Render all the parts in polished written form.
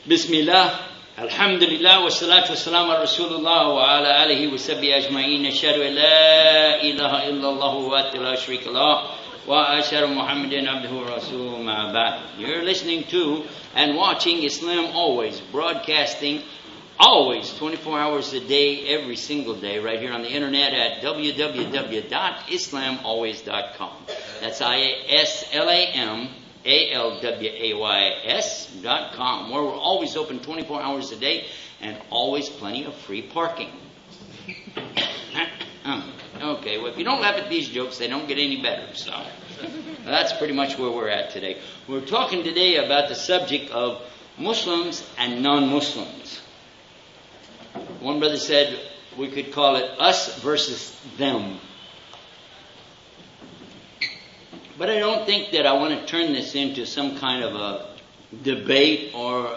Bismillah, alhamdulillah, wa salatu wa salam ala Rasulullah wa ala alihi wa sahbihi ajma'in. Ashhadu an la ilaha illallah wa la sharika lah wa ashhadu Muhammadan abduhu wa rasuluhu ma ba'd. You're listening to and watching Islam Always, broadcasting always 24 hours a day, every single day, right here on the internet at www.islamalways.com. That's ISLAMALWAYS.com, where we're always open 24 hours a day and always plenty of free parking. Okay, well, if you don't laugh at these jokes, they don't get any better. So that's pretty much where we're at today. We're talking today about the subject of Muslims and non-Muslims. One brother said we could call it us versus them. But I don't think that I want to turn this into some kind of a debate or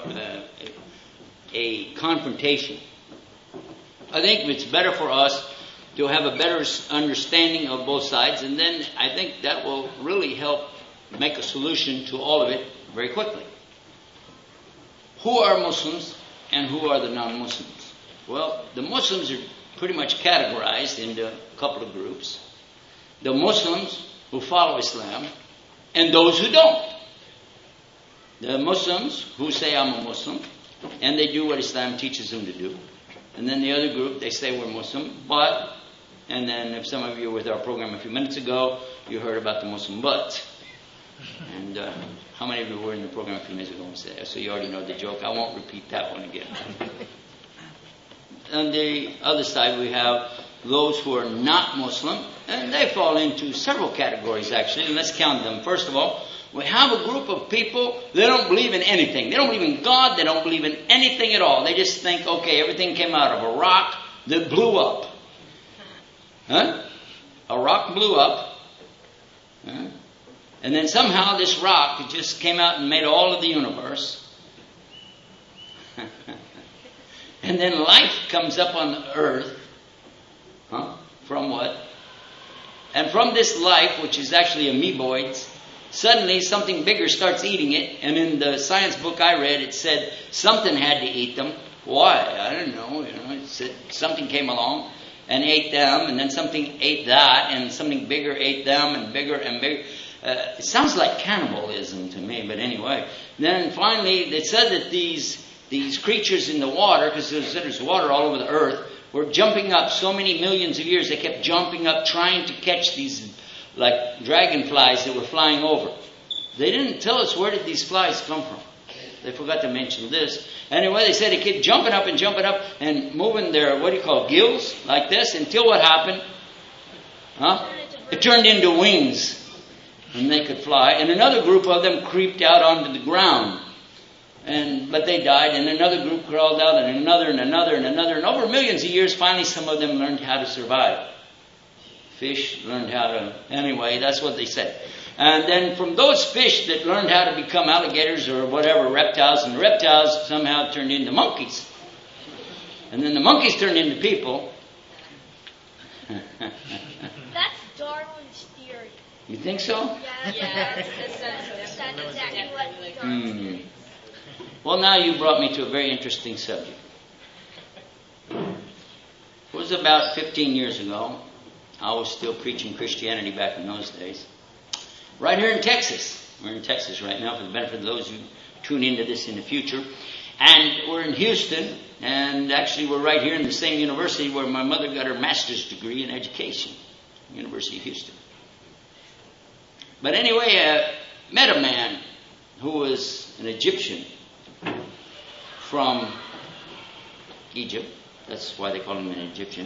a confrontation. I think it's better for us to have a better understanding of both sides, and then I think that will really help make a solution to all of it very quickly. Who are Muslims and who are the non-Muslims? Well, the Muslims are pretty much categorized into a couple of groups. The Muslims who follow Islam and those who don't. The Muslims who say, I'm a Muslim, and they do what Islam teaches them to do. And then the other group, they say we're Muslim, but, and then if some of you were with our program a few minutes ago, you heard about the Muslim but. And how many of you were in the program a few minutes ago? So you already know the joke. I won't repeat that one again. On the other side, we have those who are not Muslim, and they fall into several categories, actually, and let's count them. First of all, we have a group of people, they don't believe in anything. They don't believe in God, they don't believe in anything at all. They just think, okay, everything came out of a rock that blew up. Huh? A rock blew up. Huh? And then somehow this rock just came out and made all of the universe. And then life comes up on the earth. Huh? From what? And from this life, which is actually amoeboids, suddenly something bigger starts eating it. And in the science book I read, it said something had to eat them. Why? I don't know. It said something came along and ate them, and then something ate that, and something bigger ate them, and bigger and bigger. It sounds like cannibalism to me, but anyway. Then finally, it said that these creatures in the water, because there's water all over the earth, were jumping up so many millions of years. They kept jumping up, trying to catch these like dragonflies that were flying over. They didn't tell us where did these flies come from. They forgot to mention this. Anyway, they said they kept jumping up and moving their, gills like this, until what happened? Huh? It turned into wings, and they could fly. And another group of them creeped out onto the ground. But they died, and another group crawled out, and another, and another, and another. And over millions of years, finally some of them learned how to survive. Fish learned how to... Anyway, that's what they said. And then from those fish that learned how to become alligators or whatever, reptiles, and the reptiles somehow turned into monkeys. And then the monkeys turned into people. That's Darwin's theory. You think so? Yeah. That's exactly what Darwin's theory. Well, now you brought me to a very interesting subject. It was about 15 years ago. I was still preaching Christianity back in those days. Right here in Texas. We're in Texas right now for the benefit of those who tune into this in the future. And we're in Houston. And actually we're right here in the same university where my mother got her master's degree in education. University of Houston. But anyway, I met a man who was an Egyptian from Egypt. That's why they call him an Egyptian.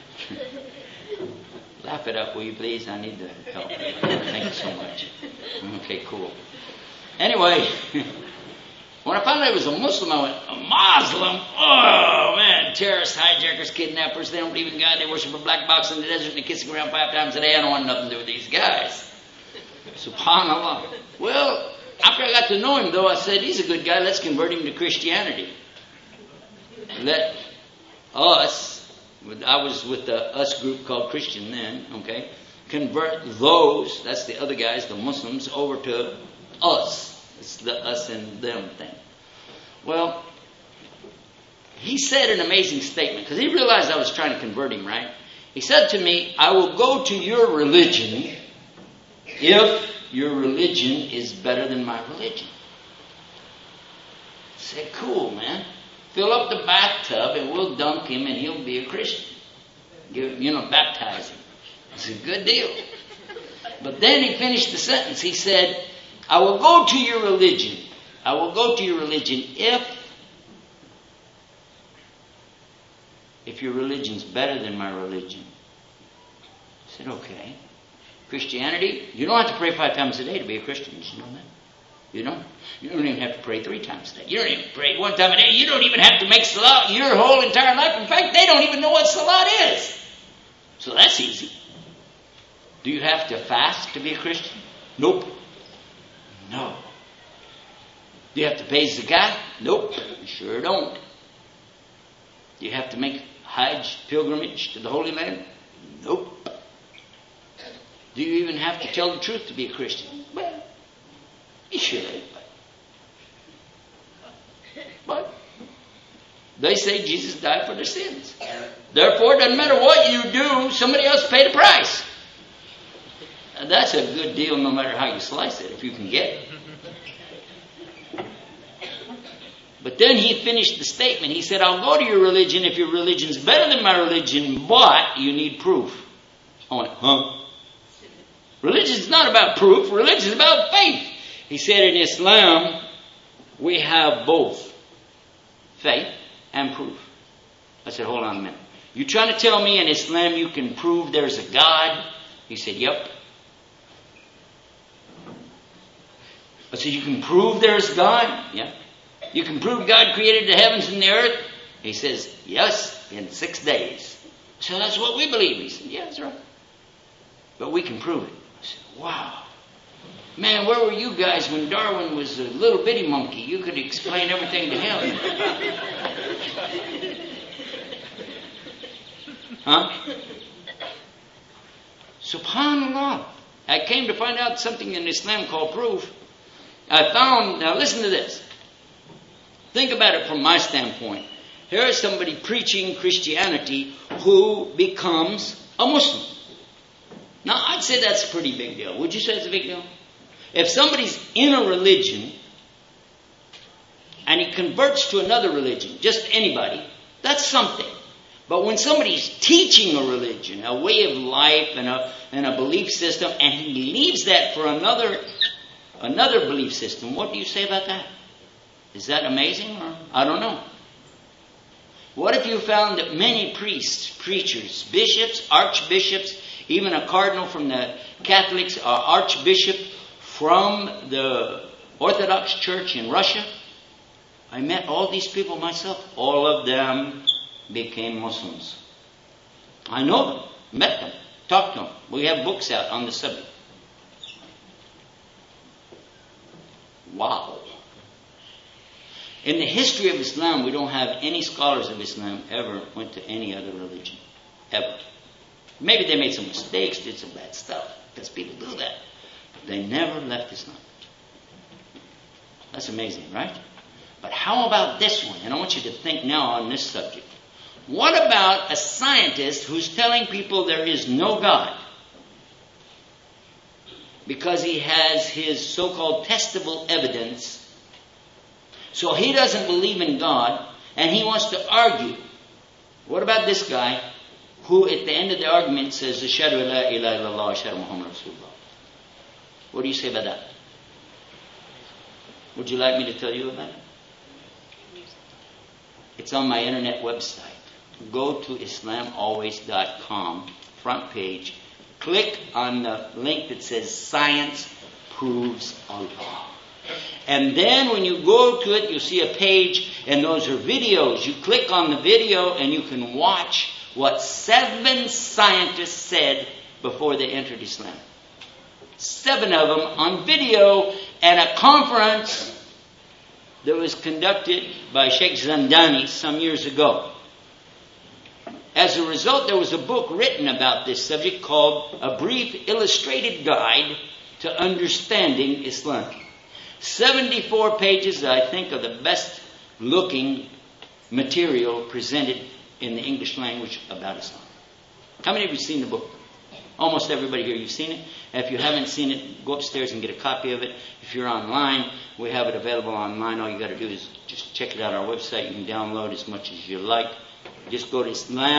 Laugh it up, will you please? I need the help. Thank you so much. Okay, cool. Anyway, when I found out he was a Muslim, I went, a Muslim? Oh, man, terrorists, hijackers, kidnappers, they don't believe in God, they worship a black box in the desert and they kiss the ground 5 times a day. I don't want nothing to do with these guys. SubhanAllah. Well, after I got to know him, though, I said, he's a good guy, let's convert him to Christianity. Let us, I was with the us group called Christian then, okay, convert those, that's the other guys, the Muslims, over to us. It's the us and them thing. Well, he said an amazing statement, because he realized I was trying to convert him, right? He said to me, I will go to your religion if your religion is better than my religion. I said, cool, man. Fill up the bathtub and we'll dunk him and he'll be a Christian. Baptize him. It's a good deal. But then he finished the sentence. He said, I will go to your religion. I will go to your religion if your religion's better than my religion. I said, okay. Christianity, you don't have to pray 5 times a day to be a Christian. Did you know that? You don't? You don't even have to pray 3 times a day. You don't even pray 1 time a day. You don't even have to make salat your whole entire life. In fact, they don't even know what salat is. So that's easy. Do you have to fast to be a Christian? Nope. No. Do you have to pay zakat? Nope. You sure don't. Do you have to make Hajj pilgrimage to the Holy Land? Nope. Do you even have to tell the truth to be a Christian? Well, you should. But they say Jesus died for their sins. Therefore, it doesn't matter what you do, somebody else paid the price. And that's a good deal no matter how you slice it, if you can get it. But then he finished the statement. He said, I'll go to your religion if your religion's better than my religion, but you need proof. I went, huh? Religion is not about proof. Religion is about faith. He said, in Islam, we have both faith and proof. I said, hold on a minute. You trying to tell me in Islam you can prove there's a God? He said, yep. I said, you can prove there's God? Yeah. You can prove God created the heavens and the earth? He says, yes, in 6 days. So that's what we believe. He said, yeah, that's right. But we can prove it. I said, wow. Man, where were you guys when Darwin was a little bitty monkey? You could explain everything to him. Huh? SubhanAllah. I came to find out something in Islam called proof. I found, now listen to this. Think about it from my standpoint. Here is somebody preaching Christianity who becomes a Muslim. Now, I'd say that's a pretty big deal. Would you say it's a big deal? If somebody's in a religion and he converts to another religion, just anybody, that's something. But when somebody's teaching a religion, a way of life and a belief system, and he leaves that for another belief system, what do you say about that? Is that amazing? Or I don't know. What if you found that many priests, preachers, bishops, archbishops, even a cardinal from the Catholics, or archbishop from the Orthodox Church in Russia? I met all these people myself. All of them became Muslims. I know them, met them, talked to them. We have books out on the subject. Wow. In the history of Islam, we don't have any scholars of Islam ever went to any other religion. Ever. Maybe they made some mistakes, did some bad stuff, because people do that. But they never left Islam. That's amazing, right? But how about this one? And I want you to think now on this subject. What about a scientist who's telling people there is no God? Because he has his so-called testable evidence. So he doesn't believe in God, and he wants to argue. What about this guy who at the end of the argument says, Ashhadu la ilaha illallah, Ashhadu Muhammad Rasulullah? What do you say about that? Would you like me to tell you about it? It's on my internet website. Go to IslamAlways.com, front page. Click on the link that says Science Proves Allah. And then when you go to it, you'll see a page, and those are videos. You click on the video, and you can watch what 7 scientists said before they entered Islam. 7 of them on video at a conference that was conducted by Sheikh Zandani some years ago. As a result, there was a book written about this subject called A Brief Illustrated Guide to Understanding Islam. 74 pages, I think, are the best looking material presented in the English language about Islam. How many of you have seen the book? Almost everybody here, you've seen it. If you haven't seen it, go upstairs and get a copy of it. If you're online, we have it available online. All you got to do is just check it out on our website. You can download as much as you like. Just go to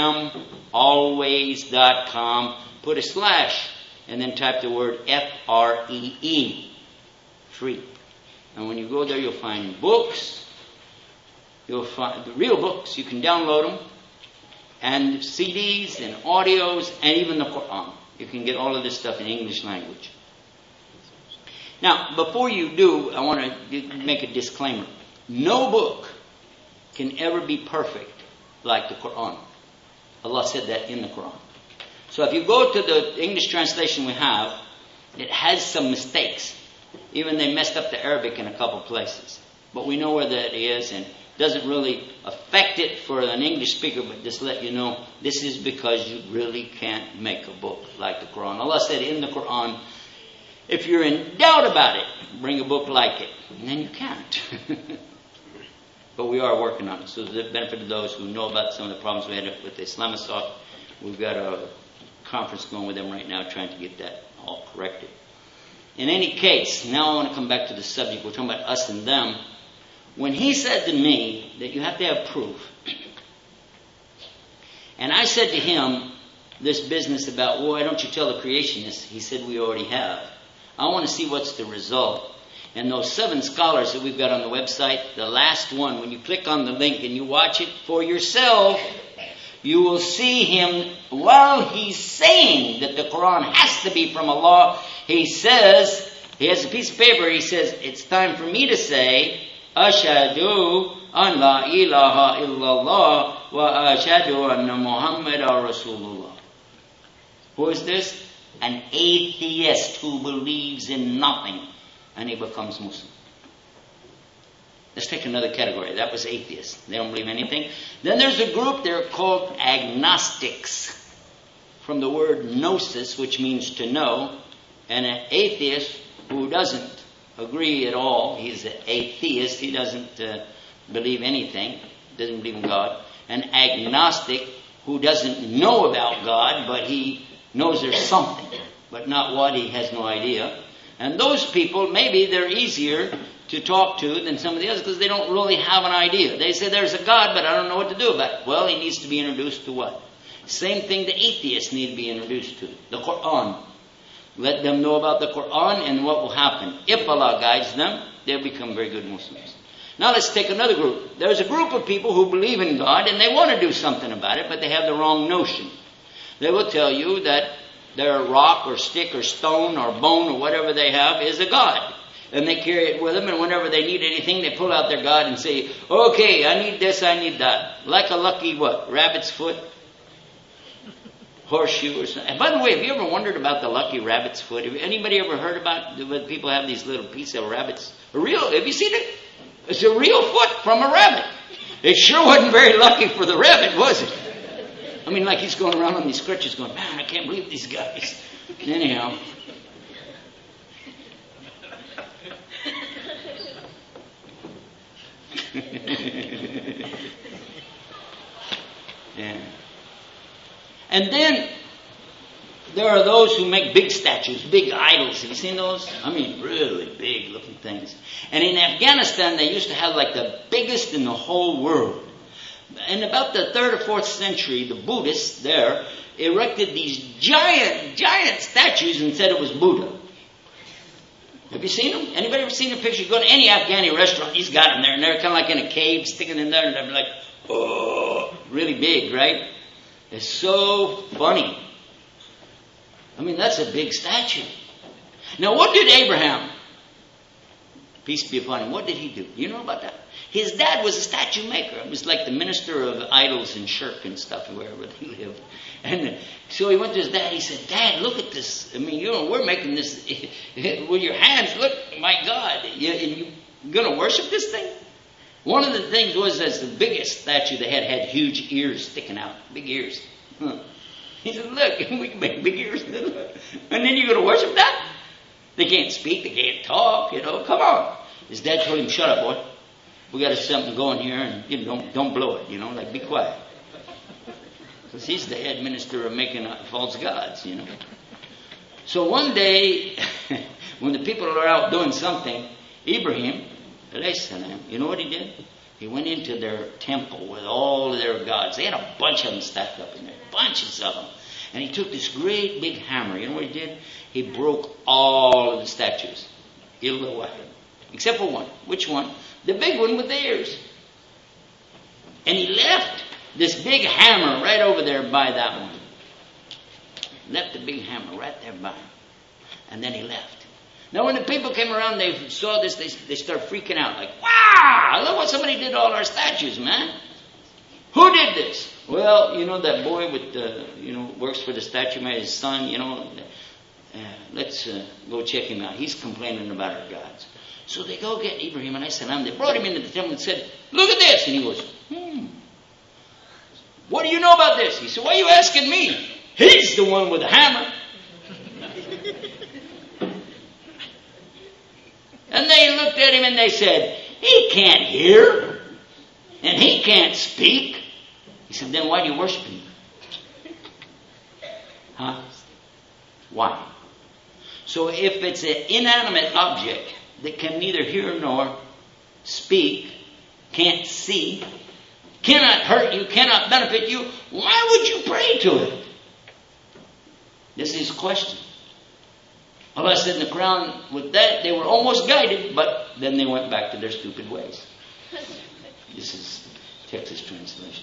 IslamAlways.com, put a slash, and then type the word Free. Free. And when you go there, you'll find books. You'll find the real books. You can download them. And CDs and audios and even the Quran. You can get all of this stuff in English language. Now, before you do, I want to make a disclaimer. No book can ever be perfect like the Quran. Allah said that in the Quran. So if you go to the English translation we have, it has some mistakes. Even they messed up the Arabic in a couple places. But we know where that is, and doesn't really affect it for an English speaker, but just let you know, this is because you really can't make a book like the Quran. Allah said in the Quran, if you're in doubt about it, bring a book like it. And then you can't. But we are working on it. So the benefit of those who know about some of the problems we had with the Islamisoft, we've got a conference going with them right now trying to get that all corrected. In any case, now I want to come back to the subject. We're talking about us and them. When he said to me that you have to have proof, and I said to him this business about, why don't you tell the creationists? He said, we already have. I want to see what's the result. And those 7 scholars that we've got on the website, the last one, when you click on the link and you watch it for yourself, you will see him, while he's saying that the Quran has to be from Allah, he says, he has a piece of paper, he says, it's time for me to say, Ashhadu an la ilaha illallah wa ashhadu anna Muhammadan Rasulullah. Who is this? An atheist who believes in nothing, and he becomes Muslim. Let's take another category. That was atheists. They don't believe anything. Then there's a group, they're called agnostics, from the word gnosis, which means to know, and an atheist who doesn't agree at all. He's an atheist. He doesn't believe anything. Doesn't believe in God. An agnostic who doesn't know about God, but he knows there's something, but not what. He has no idea. And those people, maybe they're easier to talk to than some of the others because they don't really have an idea. They say there's a God, but I don't know what to do about it. Well, he needs to be introduced to what? Same thing the atheists need to be introduced to. The Quran. Let them know about the Quran and what will happen. If Allah guides them, they'll become very good Muslims. Now let's take another group. There's a group of people who believe in God and they want to do something about it, but they have the wrong notion. They will tell you that their rock or stick or stone or bone or whatever they have is a God. And they carry it with them, and whenever they need anything, they pull out their God and say, okay, I need this, I need that. Like a lucky what? Rabbit's foot? Horseshoe or something. And by the way, have you ever wondered about the lucky rabbit's foot? Have anybody ever heard about when people have these little pieces of rabbits? Have you seen it? It's a real foot from a rabbit. It sure wasn't very lucky for the rabbit, was it? I mean, like he's going around on these crutches going, man, I can't believe these guys. Anyhow. Yeah. And then there are those who make big statues, big idols. Have you seen those? I mean, really big looking things. And in Afghanistan, they used to have like the biggest in the whole world. In about the 3rd or 4th century, the Buddhists there erected these giant statues and said it was Buddha. Have you seen them? Anybody ever seen a picture? Go to any Afghani restaurant, he's got them there, and they're kind of like in a cave, sticking in there, and they're like, oh, really big, right? It's so funny. I mean, that's a big statue. Now, what did Abraham, peace be upon him, what did he do? You know about that? His dad was a statue maker. It was like the minister of idols in Shirk and stuff, wherever they lived. And so he went to his dad. He said, Dad, look at this. I mean, we're making this with your hands. Look, my God. You're going to worship this thing? One of the things was as the biggest statue they had huge ears sticking out. Big ears. He said, look, we can make big ears. And then you're going to worship that? They can't speak. They can't talk. Come on. His dad told him, shut up, boy. we got something going here, and don't blow it, like be quiet. Because he's the head minister of making false gods, So one day, when the people are out doing something, Ibrahim, you know what he did? He went into their temple with all of their gods. They had a bunch of them stacked up in there, bunches of them. And he took this great big hammer. You know what he did? He broke all of the statues. Except for one. Which one? The big one with the ears. And he left this big hammer right over there by that one. Left the big hammer right there by him. And then he left. Now when the people came around, they saw this, they started freaking out. Like, wow, look what somebody did to all our statues, man. Who did this? Well, that boy with works for the statue man, his son, let's go check him out. He's complaining about our gods. So they go get Ibrahim and they brought him into the temple and said, look at this. And he goes, what do you know about this? He said, why are you asking me? He's the one with the hammer. And they looked at him and they said, he can't hear and he can't speak. He said, then why do you worship him? Huh? Why? So if it's an inanimate object that can neither hear nor speak, can't see, cannot hurt you, cannot benefit you, why would you pray to it? This is his question. Allah said in the Quran, with that they were almost guided, but then they went back to their stupid ways. This is Texas translation.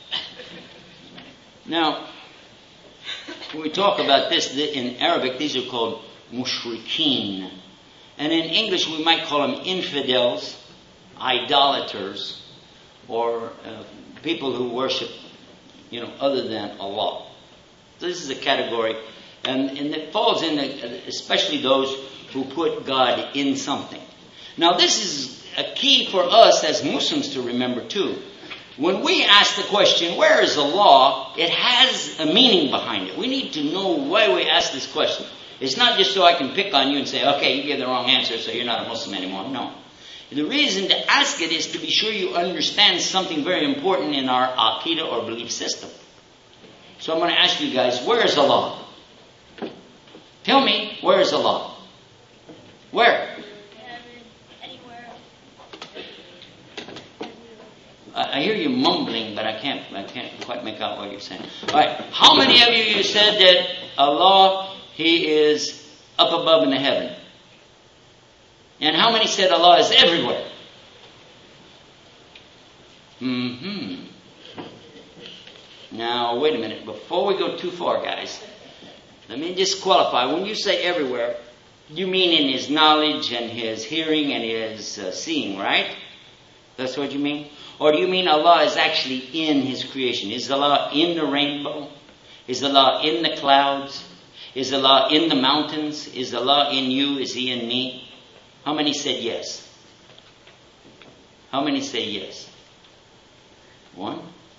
Now, when we talk about this in Arabic, these are called mushrikeen. And in English we might call them infidels, idolaters, or people who worship, other than Allah. So this is a category, and it falls in, especially those who put God in something. Now this is a key for us as Muslims to remember too. When we ask the question, where is Allah? It has a meaning behind it. We need to know why we ask this question. It's not just so I can pick on you and say, okay, you gave the wrong answer, so you're not a Muslim anymore. No. The reason to ask it is to be sure you understand something very important in our Aqidah or belief system. So I'm going to ask you guys, where is Allah? Tell me, where is Allah? Where? Anywhere. I hear you mumbling, but I can't quite make out what you're saying. All right. How many of you said that Allah, He is up above in the heaven? And how many said Allah is everywhere? Now, wait a minute. Before we go too far, guys, let me just qualify. When you say everywhere, you mean in His knowledge and His hearing and His seeing, right? That's what you mean? Or do you mean Allah is actually in His creation? Is Allah in the rainbow? Is Allah in the clouds? Is Allah in the mountains? Is Allah in you? Is He in me? How many said yes? How many say yes? One?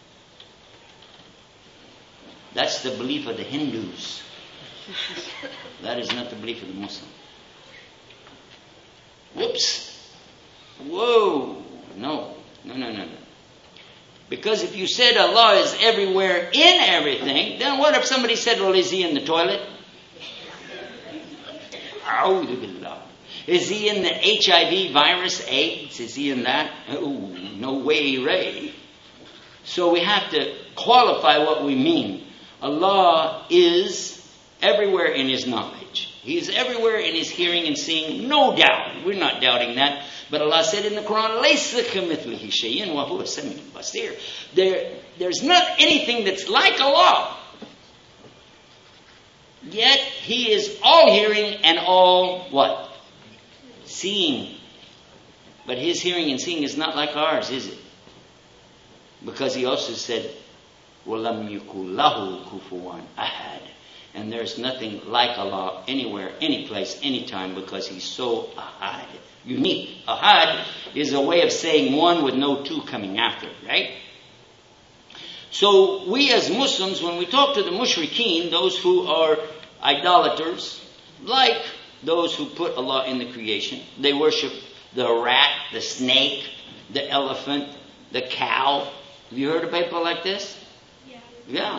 That's the belief of the Hindus. That is not the belief of the Muslim. Whoops. Whoa. No. Because if you said Allah is everywhere in everything, then what if somebody said, well, is He in the toilet? A'udhu billah. Is He in the HIV virus, AIDS? Is He in that? Oh, no way, Ray. So we have to qualify what we mean. Allah is everywhere in His knowledge. He is everywhere in His hearing and seeing, no doubt. We're not doubting that. But Allah said in the Quran, لَيْسَ كَمِثْلِهِ شَيْءٍ وَهُوَ السَّمِيعُ الْبَصِيرُ. There's not anything that's like Allah. Yet He is all hearing and all what? Seeing. But His hearing and seeing is not like ours, is it? Because He also said, وَلَمْ يُكُنْ لَهُ كُفُوًا أَحَدٌ. And there's nothing like Allah anywhere, any place, anytime, because He's so ahad, unique. Ahad is a way of saying one with no two coming after, right? So we as Muslims, when we talk to the mushrikeen, those who are idolaters, like those who put Allah in the creation, they worship the rat, the snake, the elephant, the cow. Have you heard of people like this? Yeah.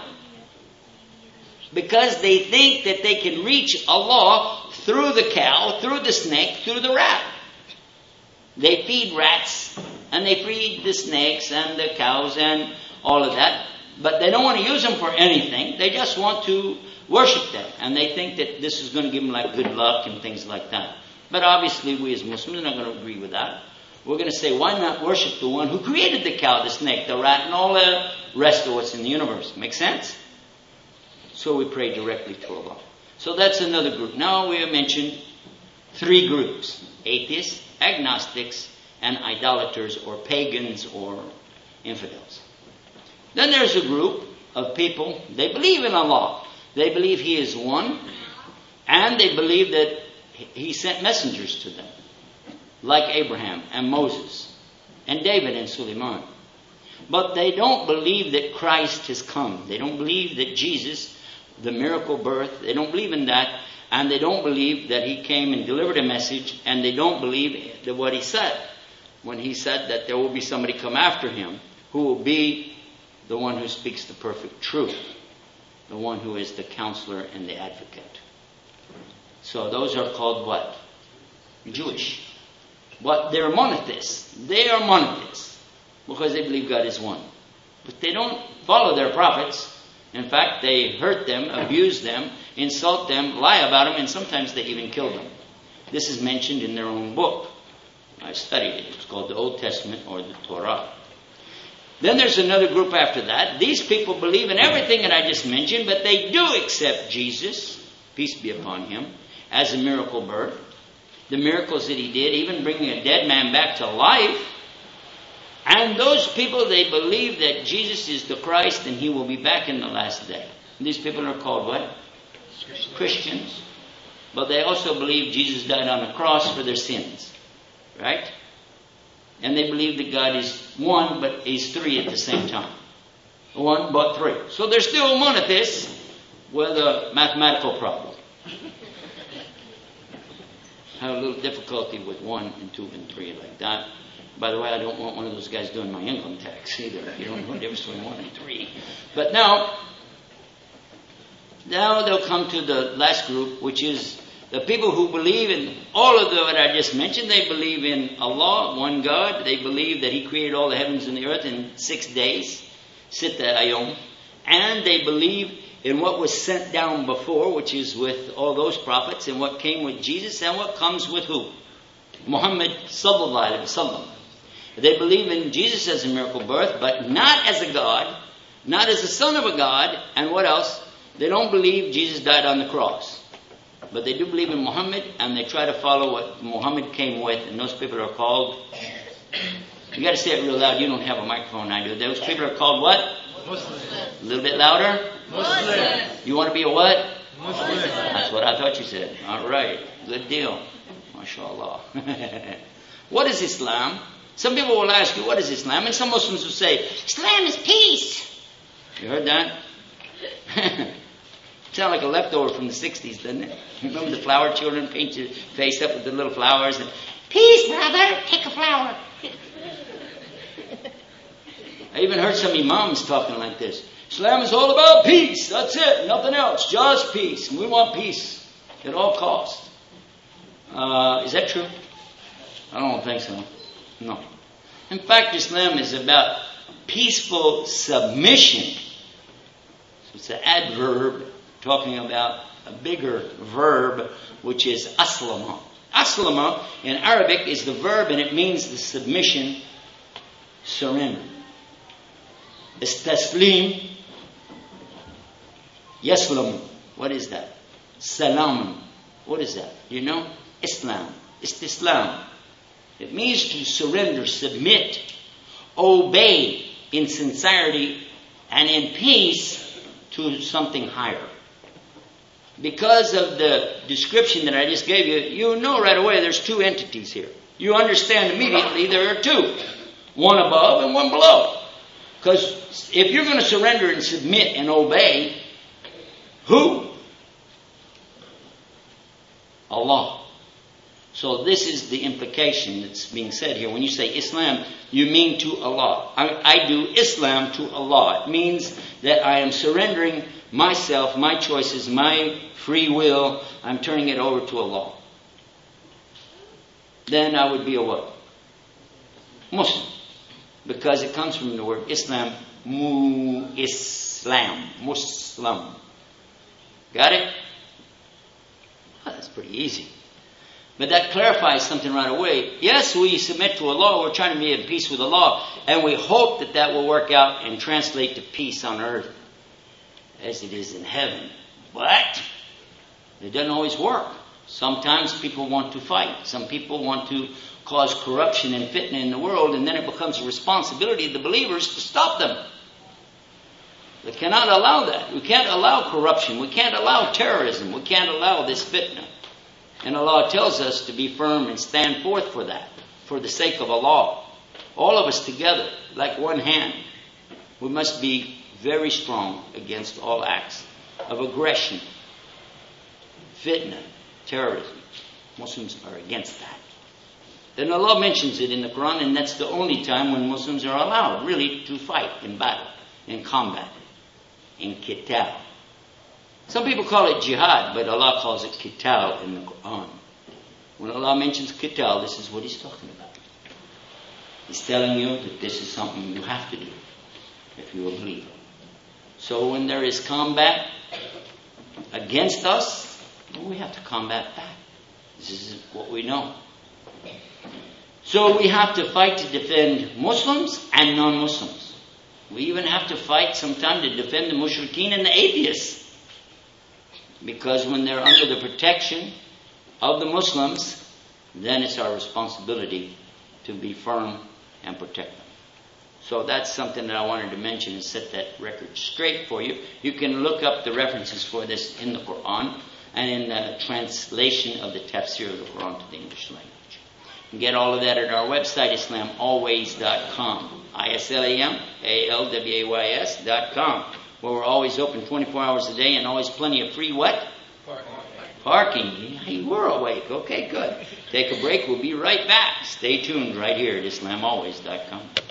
Because they think that they can reach Allah through the cow, through the snake, through the rat. They feed rats, and they feed the snakes and the cows and all of that. But they don't want to use them for anything. They just want to worship them. And they think that this is going to give them like good luck and things like that. But obviously we as Muslims are not going to agree with that. We're going to say, why not worship the one who created the cow, the snake, the rat, and all the rest of what's in the universe? Make sense? So we pray directly to Allah. So that's another group. Now we have mentioned 3 groups: atheists, agnostics, and idolaters or pagans or infidels. Then there's a group of people, they believe in Allah. They believe He is one, and they believe that He sent messengers to them, like Abraham and Moses and David and Suleiman. But they don't believe that Christ has come. They don't believe that Jesus, the miracle birth, they don't believe in that, and they don't believe that He came and delivered a message, and they don't believe that what He said, when He said that there will be somebody come after Him who will be the one who speaks the perfect truth, the one who is the counselor and the advocate. So those are called what? Jewish. But they're monotheists. They are monotheists because they believe God is one. But they don't follow their prophets. In fact, they hurt them, abuse them, insult them, lie about them, and sometimes they even kill them. This is mentioned in their own book. I studied it. It's called the Old Testament or the Torah. Then there's another group after that. These people believe in everything that I just mentioned, but they do accept Jesus, peace be upon Him, as a miracle birth. The miracles that He did, even bringing a dead man back to life. And those people, they believe that Jesus is the Christ and He will be back in the last day. And these people are called what? Christians. But they also believe Jesus died on the cross for their sins. Right? And they believe that God is one, but He's 3 at the same time. 1, but 3. So they're still monotheists with a mathematical problem. Have a little difficulty with 1 and 2 and 3 like that. By the way, I don't want one of those guys doing my income tax either. You don't know the difference between 1 and 3. But now they'll come to the last group, which is the people who believe in all of what I just mentioned. They believe in Allah, one God. They believe that He created all the heavens and the earth in 6 days. Sitta ayom. And they believe in what was sent down before, which is with all those prophets, and what came with Jesus, and what comes with who? Muhammad sallallahu alaihi wasallam. They believe in Jesus as a miracle birth, but not as a God, not as the son of a God. And what else? They don't believe Jesus died on the cross. But they do believe in Muhammad, and they try to follow what Muhammad came with, and those people are called... You got to say it real loud. You don't have a microphone, I do. Those people are called what? Muslim. A little bit louder? Muslim. You want to be a what? Muslim. That's what I thought you said. All right. Good deal. MashaAllah. What is Islam? Some people will ask you, what is Islam? And some Muslims will say, Islam is peace. You heard that? Sound like a leftover from the 60s, doesn't it? Remember the flower children paint your face up with the little flowers? And, peace, brother. Take a flower. I even heard some imams talking like this. Islam is all about peace. That's it. Nothing else. Just peace. And we want peace at all costs. Is that true? I don't think so. No. In fact, Islam is about peaceful submission. So it's an adverb talking about a bigger verb, which is aslama. Aslama in Arabic is the verb, and it means the submission, surrender. Istaslim, yaslam. What is that? Salam. What is that? You know? Islam. Istislam. It means to surrender, submit, obey in sincerity and in peace to something higher. Because of the description that I just gave you, you know right away there's 2 entities here. You understand immediately there are 2. One above and one below. Because if you're going to surrender and submit and obey, who? Allah. So this is the implication that's being said here. When you say Islam, you mean to Allah. I do Islam to Allah. It means that I am surrendering myself, my choices, my free will. I'm turning it over to Allah. Then I would be a what? Muslim. Because it comes from the word Islam, Islam, Muslim. Got it? Oh, that's pretty easy. But that clarifies something right away. Yes, we submit to Allah. We're trying to be at peace with Allah. And we hope that that will work out and translate to peace on earth as it is in heaven. But it doesn't always work. Sometimes people want to fight. Some people want to cause corruption and fitna in the world. And then it becomes a responsibility of the believers to stop them. We cannot allow that. We can't allow corruption. We can't allow terrorism. We can't allow this fitna. And Allah tells us to be firm and stand forth for that, for the sake of Allah. All of us together, like one hand. We must be very strong against all acts of aggression, fitna, terrorism. Muslims are against that. Then Allah mentions it in the Quran, and that's the only time when Muslims are allowed, really, to fight in battle, in combat, in qital. Some people call it jihad, but Allah calls it qital in the Quran. When Allah mentions qital, this is what He's talking about. He's telling you that this is something you have to do if you're a believer. So when there is combat against us, we have to combat back. This is what we know. So we have to fight to defend Muslims and non-Muslims. We even have to fight sometimes to defend the mushrikeen and the atheists. Because when they're under the protection of the Muslims, then it's our responsibility to be firm and protect them. So that's something that I wanted to mention and set that record straight for you. You can look up the references for this in the Quran and in the translation of the tafsir of the Quran to the English language. You can get all of that at our website, IslamAlways.com. IslamAlways.com. Where we're always open 24 hours a day and always plenty of free what? Parking. Hey, we're awake. Okay, good. Take a break. We'll be right back. Stay tuned right here at IslamAlways.com.